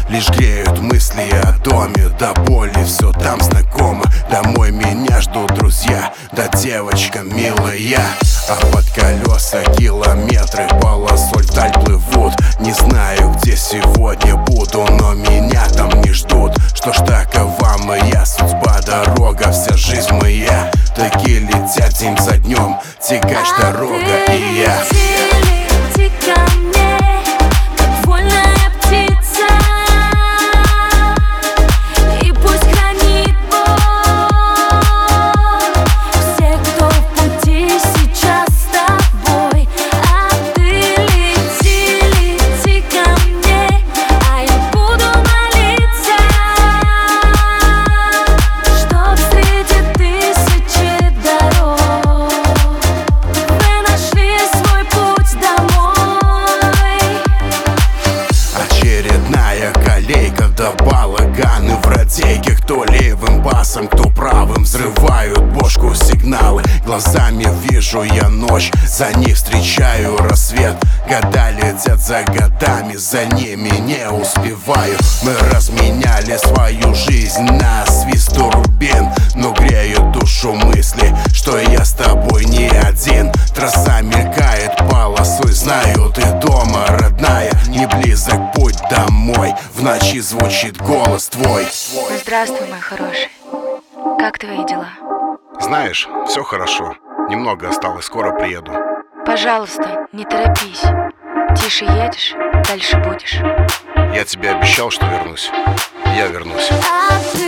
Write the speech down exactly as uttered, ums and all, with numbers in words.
лишь греют мысли о доме. До боли все там знакомо. Домой меня ждут друзья, да девочка милая. А под колеса километры полосой вдаль плывут. Не знаю, где сегодня буду, но меня там не ждут. Что ж, такова моя судьба, дорога, вся жизнь моя. Такие летят день за днем, тягач дорога и я. Лети ко мне, как вольная птица, и пусть хранит Бог всех, кто в пути сейчас с тобой. А ты лети, лети ко мне, а я буду молиться, чтоб среди тысячи дорог вы нашли свой путь домой. Очередная колейка до балаганы в радейке. Кто левым басом, кто правым, взрывают бошку сигналы. Глазами вижу я ночь, за ней встречаю рассвет. Года летят за годами, за ними не успеваю. Мы разменяли свою жизнь на свист турбин, но греют душу мысли, что я с тобой не один. Трасса мелькает полосой, знаю, ты дома, родная. Не близок путь домой, в ночи звучит голос твой. Здравствуй, мой хороший. Как твои дела? Знаешь, все хорошо. Немного осталось, скоро приеду. Пожалуйста, не торопись. Тише едешь, дальше будешь. Я тебе обещал, что вернусь. Я вернусь. А ты